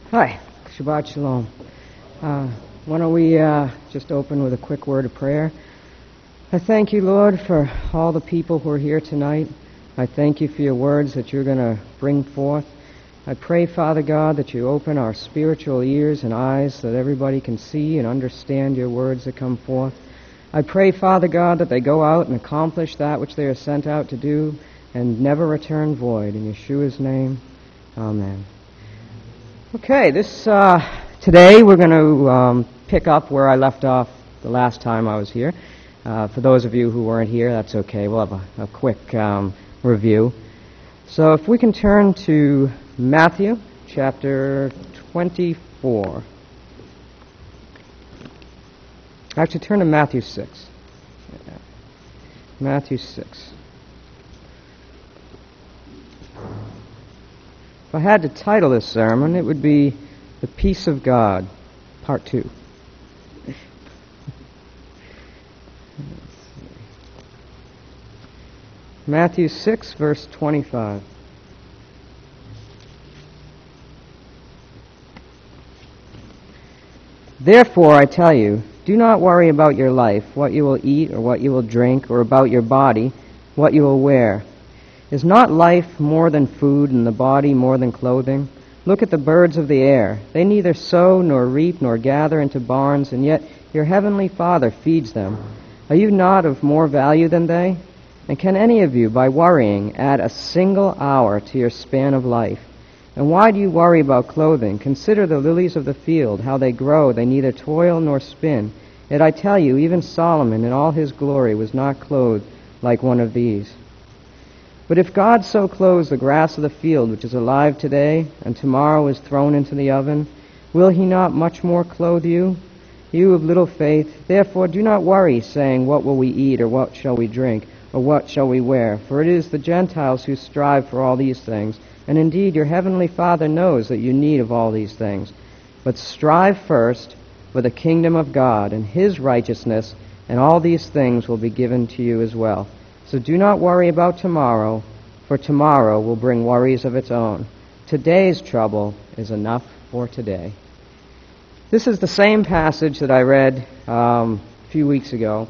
Hi, Shabbat Shalom. Why don't we just open with a quick word of prayer? I thank you, Lord, for all the people who are here tonight. I thank you for your words that you're going to bring forth. I pray, Father God, that you open our spiritual ears and eyes so that everybody can see and understand your words that come forth. I pray, Father God, that they go out and accomplish that which they are sent out to do and never return void. In Yeshua's name, amen. Okay, today we're going to pick up where I left off the last time I was here. For those of you who weren't here, that's okay. We'll have a quick review. So if we can turn to Matthew chapter 24. Actually, turn to Matthew 6. Matthew 6. If I had to title this sermon, it would be The Peace of God, Part 2. Matthew 6, verse 25. Therefore, I tell you, do not worry about your life, what you will eat or what you will drink, or about your body, what you will wear. Is not life more than food, and the body more than clothing? Look at the birds of the air. They neither sow nor reap nor gather into barns, and yet your heavenly Father feeds them. Are you not of more value than they? And can any of you, by worrying, add a single hour to your span of life? And why do you worry about clothing? Consider the lilies of the field, how they grow. They neither toil nor spin. Yet I tell you, even Solomon in all his glory was not clothed like one of these. But if God so clothes the grass of the field, which is alive today, and tomorrow is thrown into the oven, will he not much more clothe you? You of little faith, therefore do not worry, saying, what will we eat, or what shall we drink, or what shall we wear? For it is the Gentiles who strive for all these things, and indeed your heavenly Father knows that you need of all these things. But strive first for the kingdom of God and his righteousness, and all these things will be given to you as well. So do not worry about tomorrow, for tomorrow will bring worries of its own. Today's trouble is enough for today. This is the same passage that I read a few weeks ago,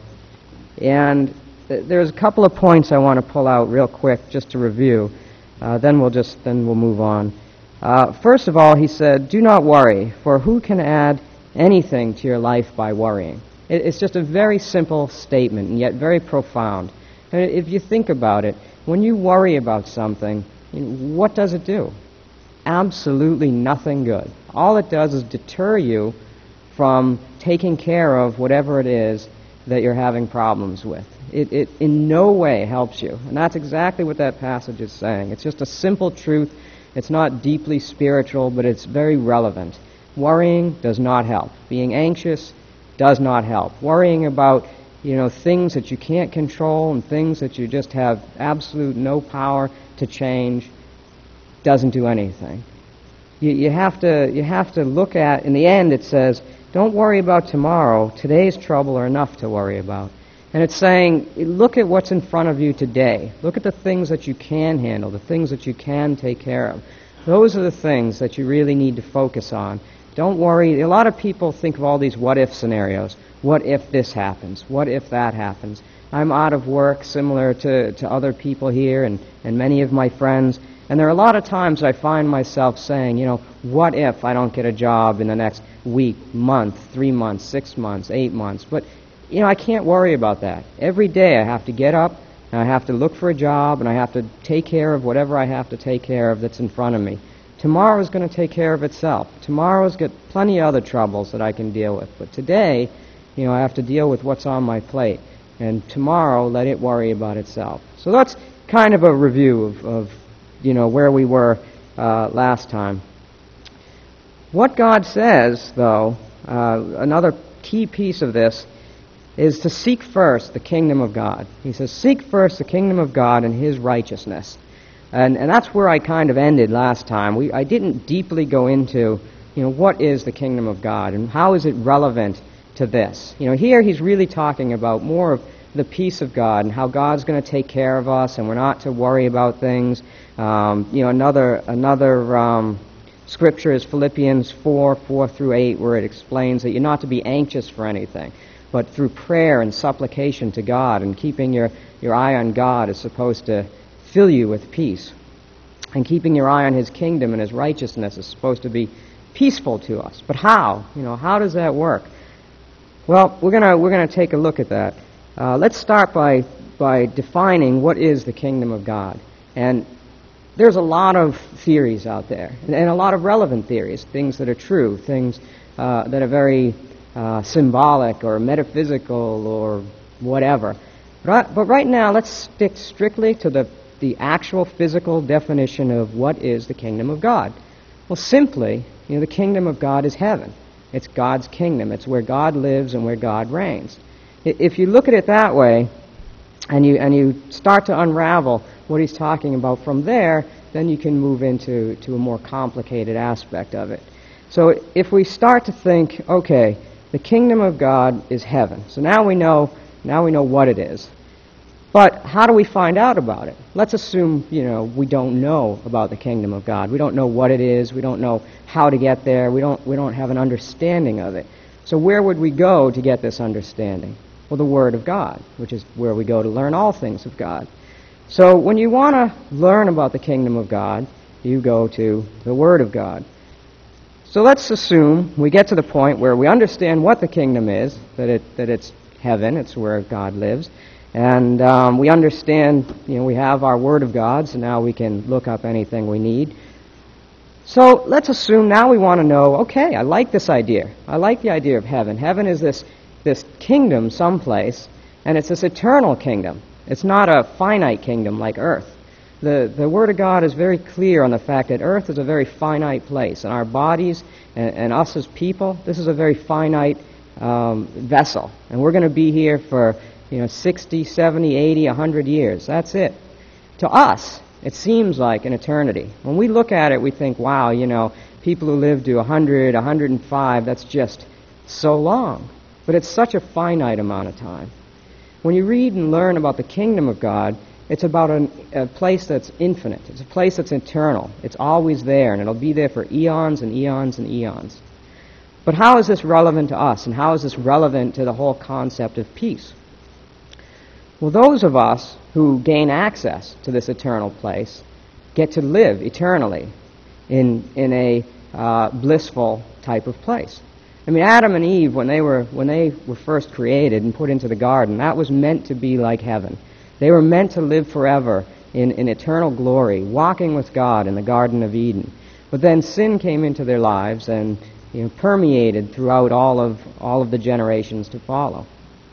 and there's a couple of points I want to pull out real quick just to review. Then we'll move on. First of all, he said, "Do not worry, for who can add anything to your life by worrying?" It's just a very simple statement, and yet very profound. And if you think about it, when you worry about something, what does it do? Absolutely nothing good. All it does is deter you from taking care of whatever it is that you're having problems with. It in no way helps you. And that's exactly what that passage is saying. It's just a simple truth. It's not deeply spiritual, but it's very relevant. Worrying does not help. Being anxious does not help. Worrying about things that you can't control and things that you just have absolute no power to change doesn't do anything. You have to look at, in the end it says, don't worry about tomorrow. Today's trouble are enough to worry about. And it's saying, look at what's in front of you today. Look at the things that you can handle, the things that you can take care of. Those are the things that you really need to focus on. Don't worry. A lot of people think of all these what-if scenarios. What if this happens? What if that happens? I'm out of work, similar to other people here and many of my friends. And there are a lot of times I find myself saying, what if I don't get a job in the next week, month, 3 months, 6 months, 8 months? But, I can't worry about that. Every day I have to get up, and I have to look for a job, and I have to take care of whatever I have to take care of that's in front of me. Tomorrow is going to take care of itself. Tomorrow's got plenty of other troubles that I can deal with. But today, I have to deal with what's on my plate. And tomorrow, let it worry about itself. So that's kind of a review of where we were last time. What God says, though, another key piece of this, is to seek first the kingdom of God. He says, seek first the kingdom of God and his righteousness. And that's where I kind of ended last time. I didn't deeply go into, what is the kingdom of God and how is it relevant to this. Here he's really talking about more of the peace of God and how God's going to take care of us and we're not to worry about things. Another scripture is Philippians 4 through 8, where it explains that you're not to be anxious for anything, but through prayer and supplication to God, and keeping your eye on God is supposed to fill you with peace. And keeping your eye on His kingdom and His righteousness is supposed to be peaceful to us. But how? How does that work? Well, we're gonna take a look at that. Let's start by defining what is the kingdom of God. And there's a lot of theories out there, and a lot of relevant theories, things that are true, things that are very symbolic or metaphysical or whatever. But right now, let's stick strictly to the actual physical definition of what is the kingdom of God. Well, simply, the kingdom of God is heaven. It's God's kingdom. It's where God lives and where God reigns. If you look at it that way, and you start to unravel what he's talking about from there, then you can move into a more complicated aspect of it. So if we start to think, okay, the kingdom of God is heaven. So now we know what it is. But how do we find out about it? Let's assume, we don't know about the kingdom of God. We don't know what it is. We don't know how to get there. We don't have an understanding of it. So where would we go to get this understanding? Well, the Word of God, which is where we go to learn all things of God. So when you want to learn about the kingdom of God, you go to the Word of God. So let's assume we get to the point where we understand what the kingdom is, that it's heaven, it's where God lives, and we understand, we have our Word of God, so now we can look up anything we need. So let's assume now we want to know, okay, I like this idea. I like the idea of heaven. Heaven is this kingdom someplace, and it's this eternal kingdom. It's not a finite kingdom like earth. The Word of God is very clear on the fact that earth is a very finite place, and our bodies and us as people, this is a very finite vessel. And we're going to be here for 60, 70, 80, 100 years. That's it. To us, it seems like an eternity. When we look at it, we think, wow, people who live to 100, 105, that's just so long. But it's such a finite amount of time. When you read and learn about the kingdom of God, it's about a place that's infinite. It's a place that's eternal. It's always there, and it'll be there for eons and eons and eons. But how is this relevant to us, and how is this relevant to the whole concept of peace? Well, those of us who gain access to this eternal place get to live eternally in a blissful type of place. I mean, Adam and Eve, when they were first created and put into the garden, that was meant to be like heaven. They were meant to live forever in eternal glory, walking with God in the Garden of Eden. But then sin came into their lives and permeated throughout all of the generations to follow.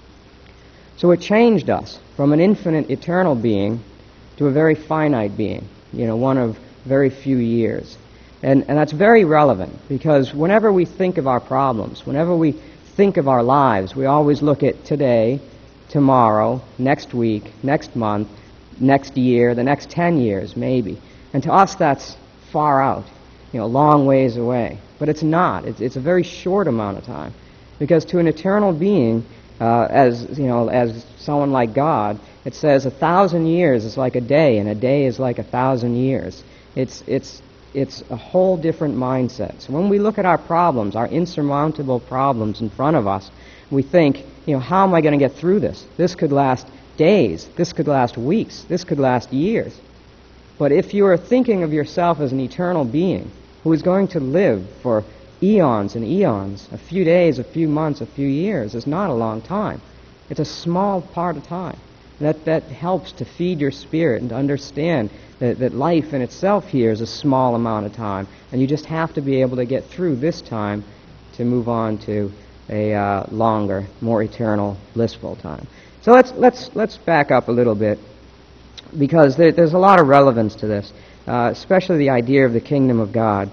So it changed us from an infinite, eternal being to a very finite being, one of very few years. And that's very relevant, because whenever we think of our problems, whenever we think of our lives, we always look at today, tomorrow, next week, next month, next year, the next 10 years, maybe. And to us, that's far out, long ways away. But it's not. It's a very short amount of time. Because to an eternal being, as someone like God, it says 1,000 years is like a day, and a day is like 1,000 years. It's a whole different mindset. So when we look at our problems, our insurmountable problems in front of us, we think, how am I going to get through this? This could last days. This could last weeks. This could last years. But if you are thinking of yourself as an eternal being who is going to live for eons and eons, a few days, a few months, a few years is not a long time. It's a small part of time. That helps to feed your spirit and to understand that life in itself here is a small amount of time, and you just have to be able to get through this time to move on to a longer, more eternal, blissful time. So let's back up a little bit, because there's a lot of relevance to this, especially the idea of the kingdom of God.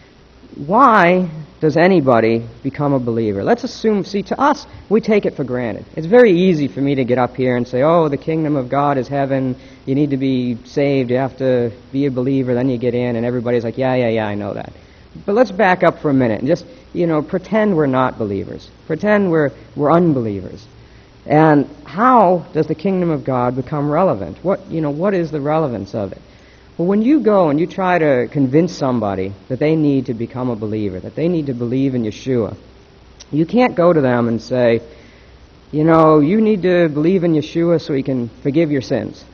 Why does anybody become a believer? Let's assume, to us, we take it for granted. It's very easy for me to get up here and say, oh, the kingdom of God is heaven, you need to be saved, you have to be a believer, then you get in, and everybody's like, yeah, I know that. But let's back up for a minute and just, pretend we're not believers. Pretend we're unbelievers. And how does the kingdom of God become relevant? What is the relevance of it? Well, when you go and you try to convince somebody that they need to become a believer, that they need to believe in Yeshua, you can't go to them and say, you need to believe in Yeshua so he can forgive your sins.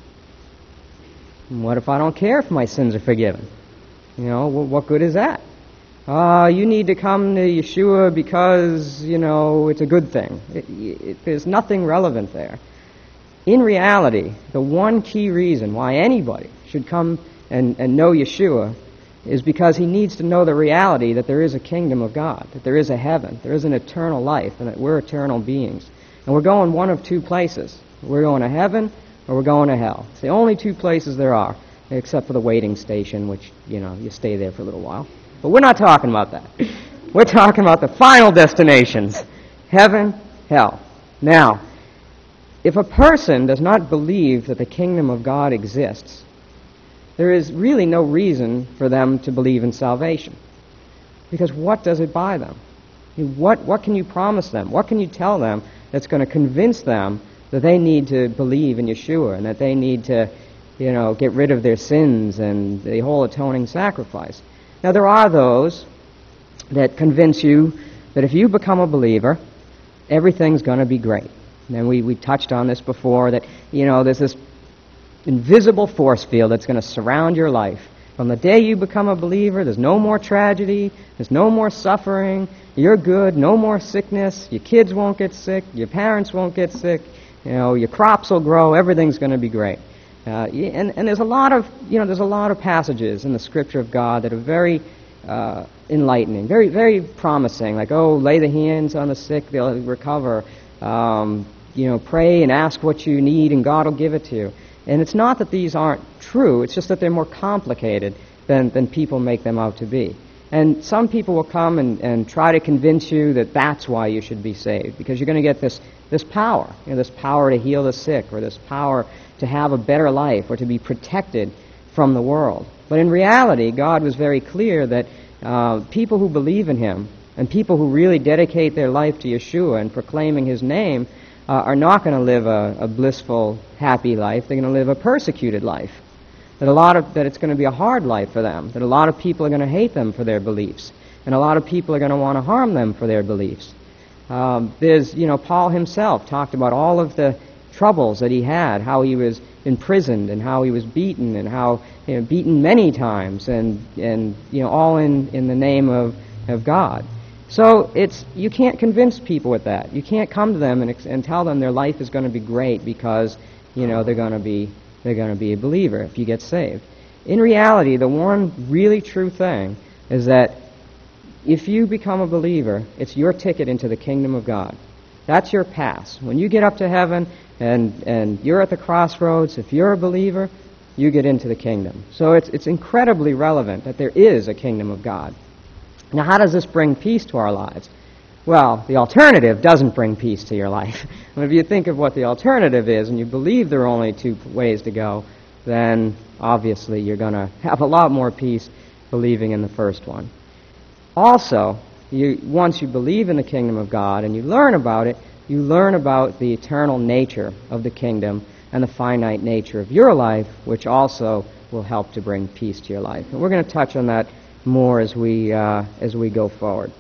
And what if I don't care if my sins are forgiven? What good is that? You need to come to Yeshua because, it's a good thing. There's nothing relevant there. In reality, the one key reason why anybody should come and know Yeshua is because he needs to know the reality that there is a kingdom of God, that there is a heaven, there is an eternal life, and that we're eternal beings. And we're going one of two places. We're going to heaven or we're going to hell. It's the only two places there are, except for the waiting station, which, you stay there for a little while. But we're not talking about that. We're talking about the final destinations, heaven, hell. Now, if a person does not believe that the kingdom of God exists, there is really no reason for them to believe in salvation. Because what does it buy them? What can you promise them? What can you tell them that's going to convince them that they need to believe in Yeshua and that they need to, get rid of their sins and the whole atoning sacrifice? Now, there are those that convince you that if you become a believer, everything's going to be great. And we touched on this before, that, there's this invisible force field that's going to surround your life. From the day you become a believer, there's no more tragedy, there's no more suffering, you're good, no more sickness, your kids won't get sick, your parents won't get sick, your crops will grow, everything's going to be great. And there's a lot of passages in the Scripture of God that are very enlightening, very, very promising. Like, lay the hands on the sick, they'll recover. Pray and ask what you need, and God will give it to you. And it's not that these aren't true; it's just that they're more complicated than people make them out to be. And some people will come and try to convince you that that's why you should be saved, because you're going to get this power, this power to heal the sick, or this power to have a better life, or to be protected from the world. But in reality, God was very clear that people who believe in Him and people who really dedicate their life to Yeshua and proclaiming His name are not going to live a blissful, happy life. They're going to live a persecuted life. That it's going to be a hard life for them. That a lot of people are going to hate them for their beliefs, and a lot of people are going to want to harm them for their beliefs. Paul himself talked about all of the troubles that he had, how he was imprisoned and how he was beaten, and how beaten many times, and all in the name of God. So you can't convince people with that. You can't come to them and tell them their life is going to be great because they're going to be a believer if you get saved. In reality, the one really true thing is that if you become a believer, it's your ticket into the kingdom of God. That's your pass. When you get up to heaven and you're at the crossroads, if you're a believer, you get into the kingdom. So it's incredibly relevant that there is a kingdom of God. Now, how does this bring peace to our lives? Well, the alternative doesn't bring peace to your life. And if you think of what the alternative is, and you believe there are only two ways to go, then obviously you're going to have a lot more peace believing in the first one. Also, once you believe in the kingdom of God and you learn about it, you learn about the eternal nature of the kingdom and the finite nature of your life, which also will help to bring peace to your life. And we're going to touch on that more as we go forward.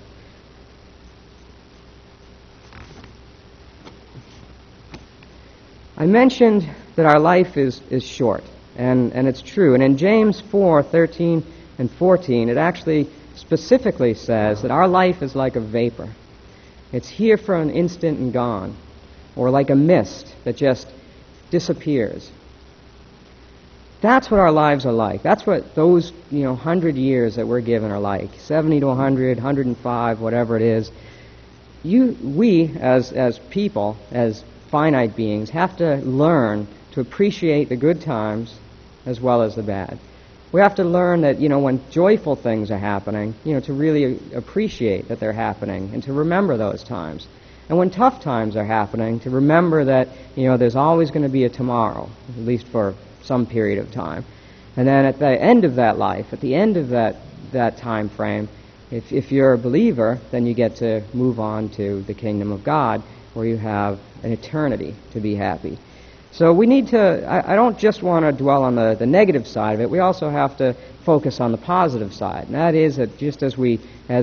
I mentioned that our life is short, and it's true. And in James 4:13 and 14, it actually specifically says that our life is like a vapor. It's here for an instant and gone, or like a mist that just disappears. That's what our lives are like. That's what those 100 years that we're given are like. 70 to 100, 105, whatever it is. We as people, as finite beings, have to learn to appreciate the good times as well as the bad. We have to learn that, when joyful things are happening, to really appreciate that they're happening and to remember those times. And when tough times are happening, to remember that, there's always going to be a tomorrow, at least for some period of time. And then at the end of that life, at the end of that time frame, if you're a believer, then you get to move on to the kingdom of God, where you have an eternity to be happy. So we need to, I don't just want to dwell on the negative side of it, we also have to focus on the positive side. And that is that just as we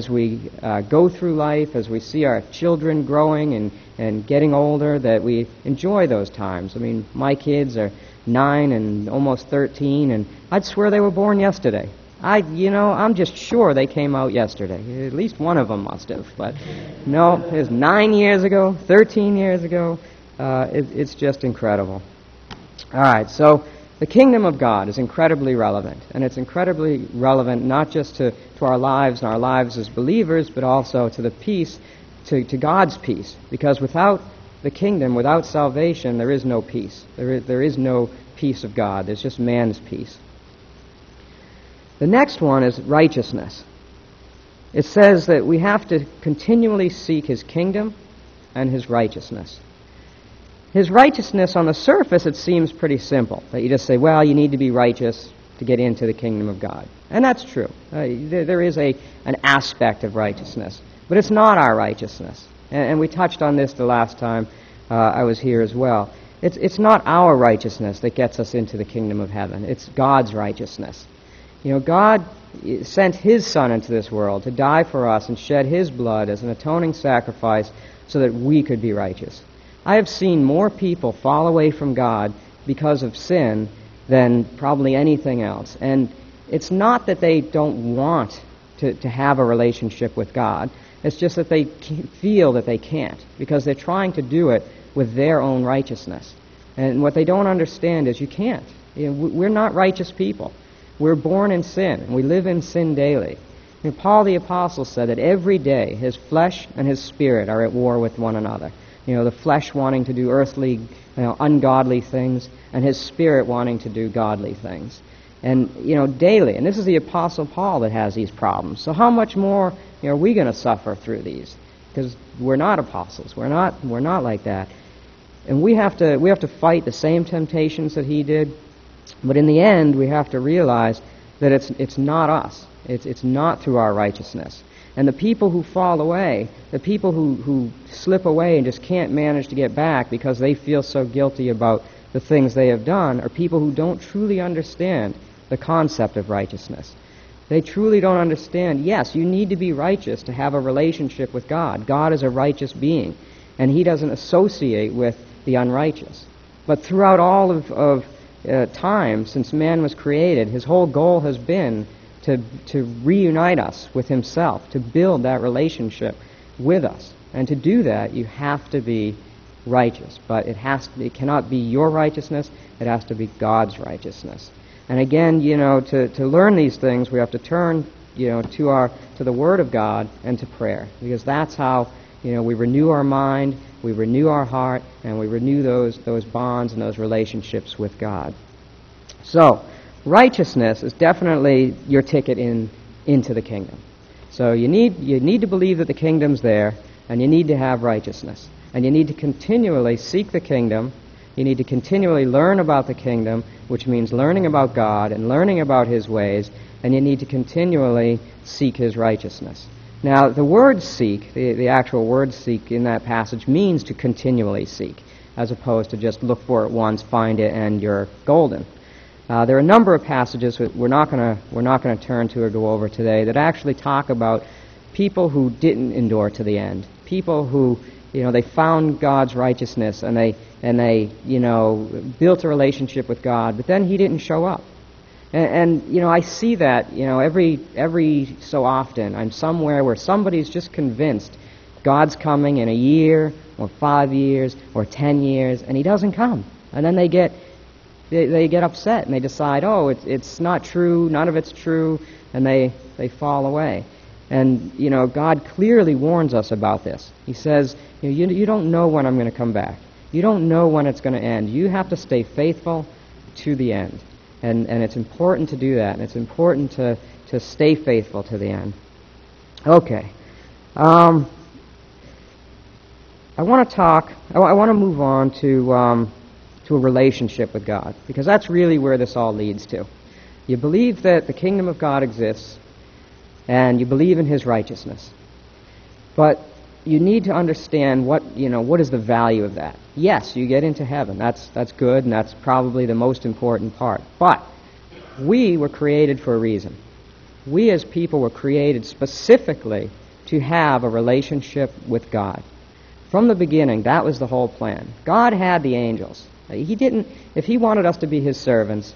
go through life, as we see our children growing and getting older, that we enjoy those times. I mean, my kids are 9 and almost 13, and I'd swear they were born yesterday. I'm just sure they came out yesterday. At least one of them must have. But no, it was 9 years ago, 13 years ago. It's just incredible. All right, so the kingdom of God is incredibly relevant, and it's incredibly relevant not just to our lives and our lives as believers, but also to the peace, to God's peace. Because without the kingdom, without salvation, there is no peace. There is no peace of God. There's just man's peace. The next one is righteousness. It says that we have to continually seek His kingdom and His righteousness. His righteousness, on the surface, it seems pretty simple. That you just say, well, you need to be righteous to get into the kingdom of God. And that's true. There is an aspect of righteousness. But it's not our righteousness. And we touched on this the last time I was here as well. It's not our righteousness that gets us into the kingdom of heaven. It's God's righteousness. God sent His Son into this world to die for us and shed His blood as an atoning sacrifice so that we could be righteous. I have seen more people fall away from God because of sin than probably anything else. And it's not that they don't want to have a relationship with God. It's just that they feel that they can't because they're trying to do it with their own righteousness. And what they don't understand is you can't. We're not righteous people. We're born in sin, and we live in sin daily. Paul the Apostle said that every day his flesh and his spirit are at war with one another. The flesh wanting to do earthly, ungodly things, and his spirit wanting to do godly things. And, daily. And this is the Apostle Paul that has these problems. So how much more are we going to suffer through these? Because we're not apostles. We're not like that. And we have to fight the same temptations that he did. But in the end, we have to realize that it's not us. It's not through our righteousness. And the people who fall away, the people who slip away and just can't manage to get back because they feel so guilty about the things they have done, are people who don't truly understand the concept of righteousness. They truly don't understand, yes, you need to be righteous to have a relationship with God. God is a righteous being, and He doesn't associate with the unrighteous. But throughout all of time, since man was created, His whole goal has been to reunite us with Himself, to build that relationship with us. And to do that, you have to be righteous. But it cannot be your righteousness, it has to be God's righteousness. And again, to learn these things, we have to turn, to the Word of God and to prayer. Because that's how, we renew our mind, we renew our heart, and we renew those bonds and those relationships with God. So, righteousness is definitely your ticket into the kingdom. So you need to believe that the kingdom's there, and you need to have righteousness. And you need to continually seek the kingdom. You need to continually learn about the kingdom, which means learning about God and learning about His ways, and you need to continually seek His righteousness. Now, the word seek, the actual word seek in that passage means to continually seek, as opposed to just look for it once, find it, and you're golden. There are a number of passages that we're not going to turn to or go over today that actually talk about people who didn't endure to the end. People who, they found God's righteousness and they built a relationship with God, but then He didn't show up. And I see that, every so often. I'm somewhere where somebody's just convinced God's coming in a year or 5 years or 10 years, and He doesn't come. And then they get upset and they decide, it's not true, none of it's true, and they fall away. And, God clearly warns us about this. He says, you don't know when I'm going to come back. You don't know when it's going to end. You have to stay faithful to the end. And it's important to do that, and it's important to stay faithful to the end. Okay. I want to move on to a relationship with God, because that's really where this all leads to. You believe that the kingdom of God exists, and you believe in His righteousness. But you need to understand what is the value of that. Yes, you get into heaven. That's good, and that's probably the most important part. But we were created for a reason. We as people were created specifically to have a relationship with God. From the beginning, that was the whole plan. God had the angels. If he wanted us to be his servants,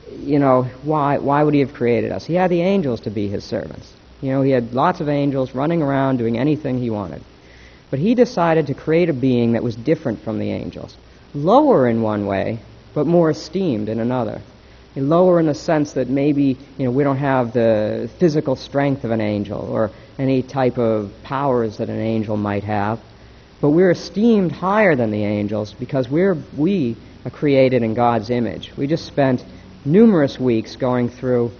why would he have created us? He had the angels to be his servants. He had lots of angels running around doing anything he wanted. But he decided to create a being that was different from the angels. Lower in one way, but more esteemed in another. Lower in the sense that maybe, we don't have the physical strength of an angel or any type of powers that an angel might have. But we're esteemed higher than the angels because we are created in God's image. We just spent numerous weeks going through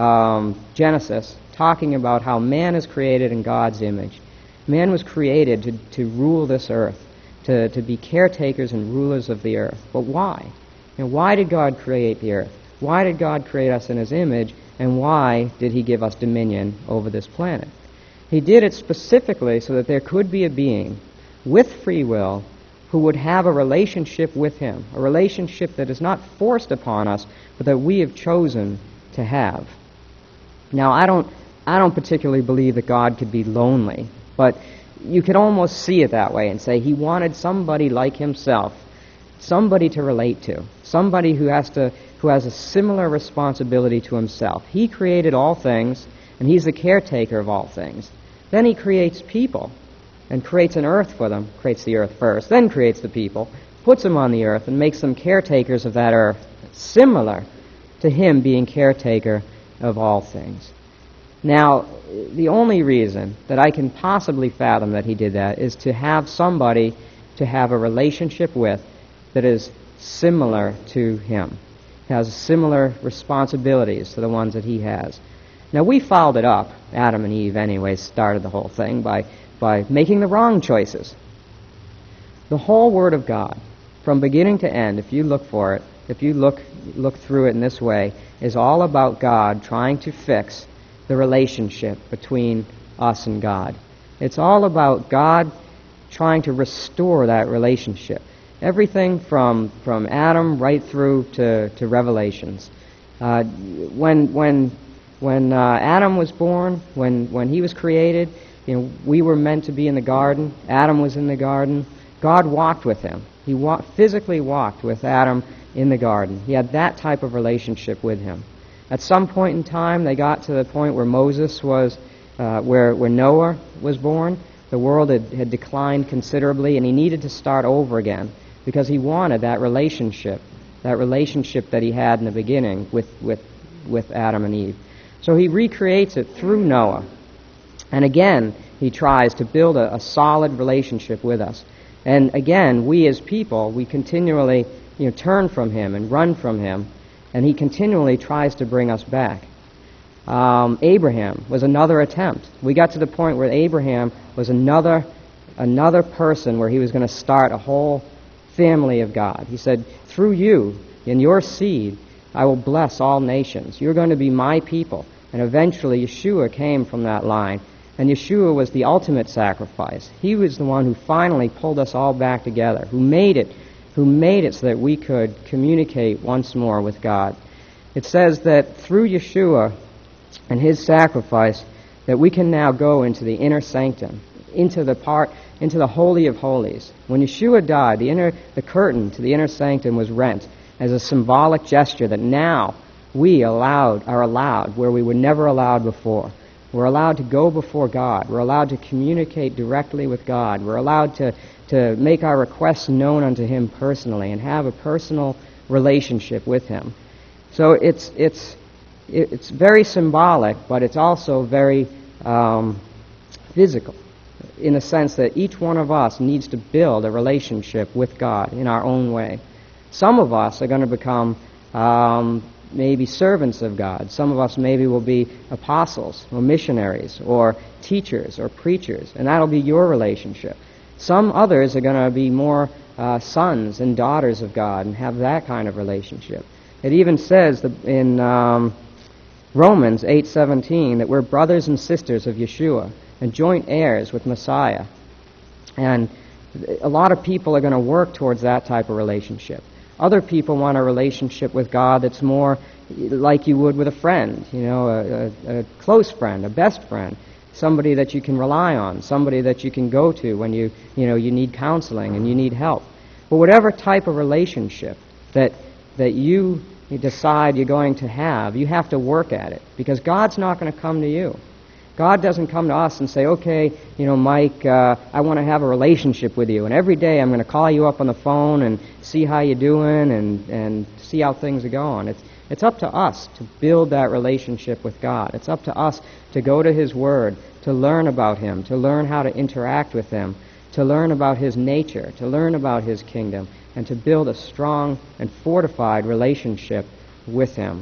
Genesis talking about how man is created in God's image. Man was created to rule this earth, to be caretakers and rulers of the earth. But why? Why did God create the earth? Why did God create us in his image? And why did he give us dominion over this planet? He did it specifically so that there could be a being with free will who would have a relationship with him, a relationship that is not forced upon us, but that we have chosen to have. Now, I don't particularly believe that God could be lonely, but you could almost see it that way and say he wanted somebody like himself, somebody to relate to, somebody who has a similar responsibility to himself. He created all things, and he's the caretaker of all things. Then he creates people and creates an earth for them, creates the earth first, then creates the people, puts them on the earth and makes them caretakers of that earth, similar to him being caretaker of all things. Now, the only reason that I can possibly fathom that he did that is to have somebody to have a relationship with that is similar to him, has similar responsibilities to the ones that he has. Now, we fouled it up. Adam and Eve, anyway, started the whole thing by making the wrong choices. The whole Word of God, from beginning to end, if you look for it, if you look through it in this way, is all about God trying to fix the relationship between us and God. It's all about God trying to restore that relationship. Everything from Adam right through to Revelations. When Adam was born, when he was created, we were meant to be in the garden. Adam was in the garden. God walked with him. He physically walked with Adam in the garden. He had that type of relationship with him. At some point in time, they got to the point where Moses was, where Noah was born. The world had declined considerably, and he needed to start over again because he wanted that relationship that he had in the beginning with Adam and Eve. So he recreates it through Noah. And again, he tries to build a solid relationship with us. And again, we as people, we continually turn from him and run from him, and he continually tries to bring us back. Abraham was another attempt. We got to the point where Abraham was another person where he was going to start a whole family of God. He said, through you, in your seed, I will bless all nations. You're going to be my people. And eventually Yeshua came from that line. And Yeshua was the ultimate sacrifice. He was the one who finally pulled us all back together, who made it so that we could communicate once more with God. It says that through Yeshua and his sacrifice that we can now go into the inner sanctum, into the Holy of Holies. When Yeshua died, the curtain to the inner sanctum was rent as a symbolic gesture that now we are allowed where we were never allowed before. We're allowed to go before God. We're allowed to communicate directly with God. We're allowed to make our requests known unto him personally and have a personal relationship with him. So it's very symbolic, but it's also very physical in the sense that each one of us needs to build a relationship with God in our own way. Some of us are going to become maybe servants of God. Some of us maybe will be apostles or missionaries or teachers or preachers, and that'll be your relationship. Some others are going to be more sons and daughters of God and have that kind of relationship. It even says that in Romans 8:17 that we're brothers and sisters of Yeshua and joint heirs with Messiah. And a lot of people are going to work towards that type of relationship. Other people want a relationship with God that's more like you would with a friend, a close friend, a best friend, somebody that you can rely on, somebody that you can go to when you need counseling and you need help. But whatever type of relationship that you decide you're going to have, you have to work at it, because God's not going to come to you. God doesn't come to us and say, okay, Mike, I want to have a relationship with you, and every day I'm going to call you up on the phone and see how you're doing and see how things are going. It's up to us to build that relationship with God. It's up to us to go to His Word, to learn about Him, to learn how to interact with Him, to learn about His nature, to learn about His kingdom, and to build a strong and fortified relationship with Him.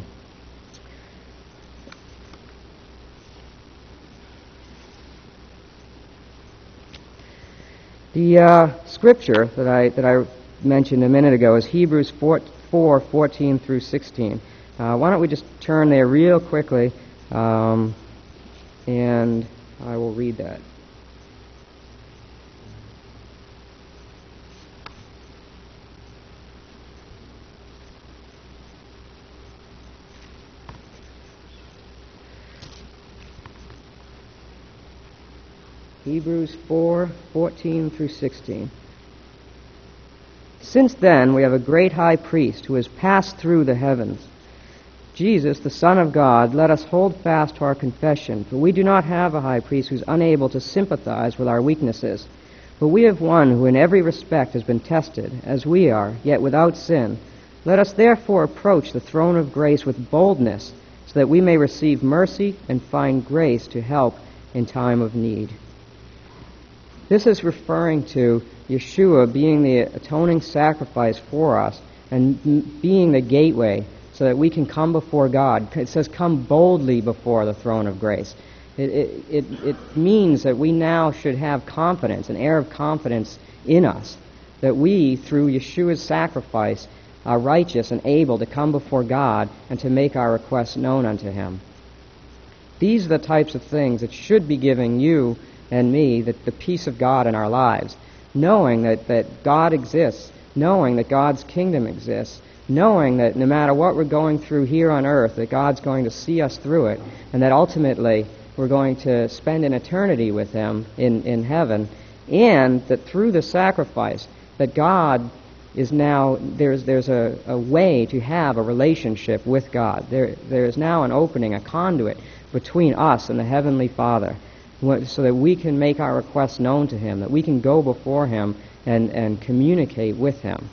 The scripture that I mentioned a minute ago is Hebrews 4:14 through 16. Why don't we just turn there real quickly, and I will read that. Hebrews 4:14 through 16. Since then we have a great high priest who has passed through the heavens, Jesus, the Son of God. Let us hold fast to our confession, for we do not have a high priest who is unable to sympathize with our weaknesses. But we have one who in every respect has been tested, as we are, yet without sin. Let us therefore approach the throne of grace with boldness, so that we may receive mercy and find grace to help in time of need. This is referring to Yeshua being the atoning sacrifice for us and being the gateway so that we can come before God. It says, come boldly before the throne of grace. It means that we now should have confidence, an air of confidence in us, that we, through Yeshua's sacrifice, are righteous and able to come before God and to make our requests known unto Him. These are the types of things that should be giving you and me the peace of God in our lives, knowing that God exists, knowing that God's kingdom exists, knowing that no matter what we're going through here on earth, that God's going to see us through it, and that ultimately we're going to spend an eternity with Him in heaven, and that through the sacrifice that God is now, there's a way to have a relationship with God. There is now an opening, a conduit between us and the Heavenly Father, so that we can make our requests known to Him, that we can go before Him and communicate with Him.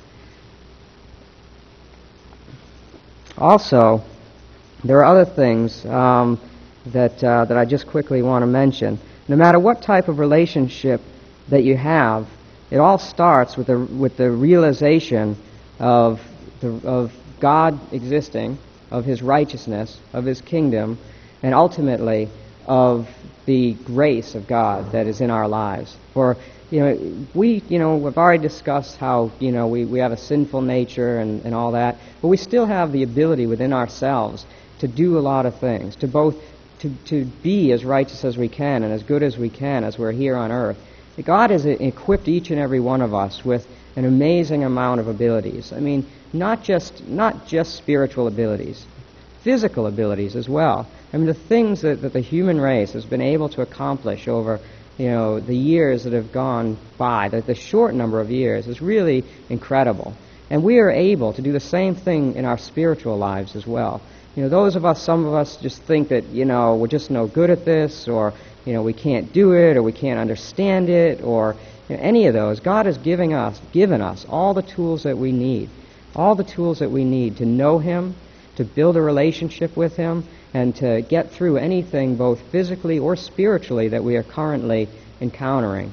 Also, there are other things that I just quickly want to mention. No matter what type of relationship that you have, it all starts with the realization of God existing, of His righteousness, of His kingdom, and ultimately of the grace of God that is in our lives. For we've already discussed how we have a sinful nature and all that, but we still have the ability within ourselves to do a lot of things, to be as righteous as we can and as good as we can as we're here on earth. God has equipped each and every one of us with an amazing amount of abilities. I mean, not just spiritual abilities, physical abilities as well. I mean, the things that the human race has been able to accomplish over, the years that have gone by, the short number of years, is really incredible. And we are able to do the same thing in our spiritual lives as well. Some of us just think that, we're just no good at this, or, we can't do it, or we can't understand it, or any of those. God has given us all the tools that we need to know Him, to build a relationship with Him, and to get through anything both physically or spiritually that we are currently encountering.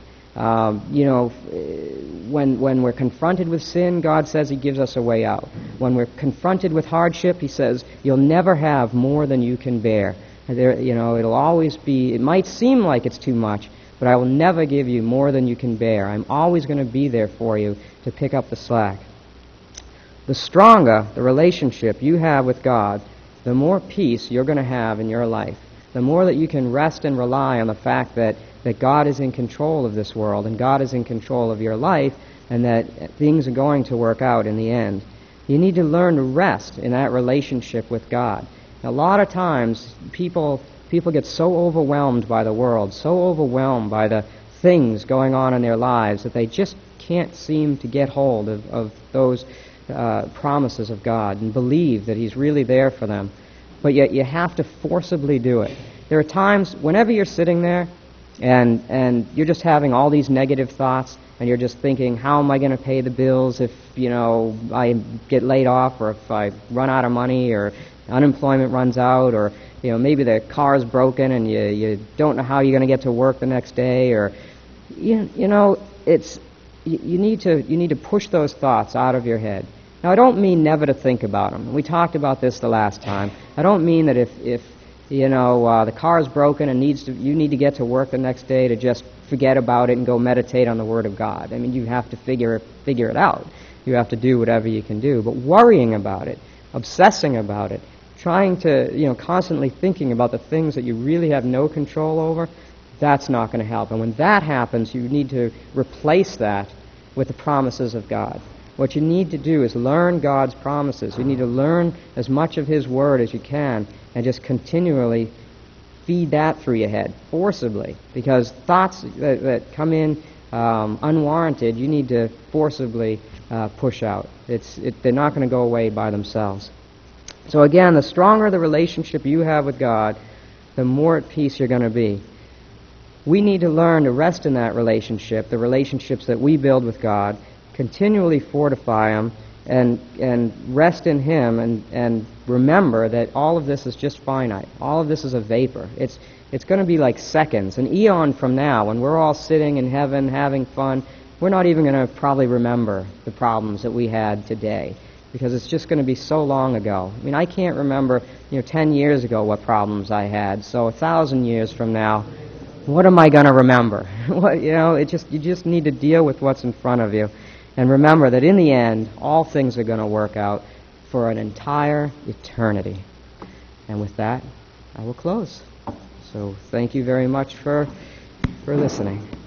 When we're confronted with sin, God says He gives us a way out. When we're confronted with hardship, He says, you'll never have more than you can bear. It'll always be, it might seem like it's too much, but I will never give you more than you can bear. I'm always going to be there for you to pick up the slack. The stronger the relationship you have with God, the more peace you're going to have in your life. The more that you can rest and rely on the fact that that God is in control of this world and God is in control of your life and that things are going to work out in the end. You need to learn to rest in that relationship with God. A lot of times, people get so overwhelmed by the world, so overwhelmed by the things going on in their lives that they just can't seem to get hold of those promises of God and believe that He's really there for them. But yet you have to forcibly do it. There are times, whenever you're sitting there and you're just having all these negative thoughts and you're just thinking, how am I going to pay the bills if, I get laid off or if I run out of money or unemployment runs out or, maybe the car's broken and you don't know how you're going to get to work the next day or, you need to push those thoughts out of your head. Now, I don't mean never to think about them. We talked about this the last time. I don't mean that if the car is broken and you need to get to work the next day to just forget about it and go meditate on the Word of God. I mean, you have to figure it out. You have to do whatever you can do. But worrying about it, obsessing about it, trying to, constantly thinking about the things that you really have no control over, that's not going to help. And when that happens, you need to replace that with the promises of God. What you need to do is learn God's promises. You need to learn as much of His Word as you can and just continually feed that through your head, forcibly. Because thoughts that come in unwarranted, you need to forcibly push out. They're not going to go away by themselves. So again, the stronger the relationship you have with God, the more at peace you're going to be. We need to learn to rest in that relationship, the relationships that we build with God, continually fortify them, and rest in Him, and remember that all of this is just finite. All of this is a vapor. It's going to be like seconds, an eon from now, when we're all sitting in heaven having fun, we're not even going to probably remember the problems that we had today, because it's just going to be so long ago. I mean, I can't remember, 10 years ago what problems I had, so 1,000 years from now, what am I going to remember? You just need to deal with what's in front of you. And remember that in the end, all things are going to work out for an entire eternity. And with that, I will close. So thank you very much for listening.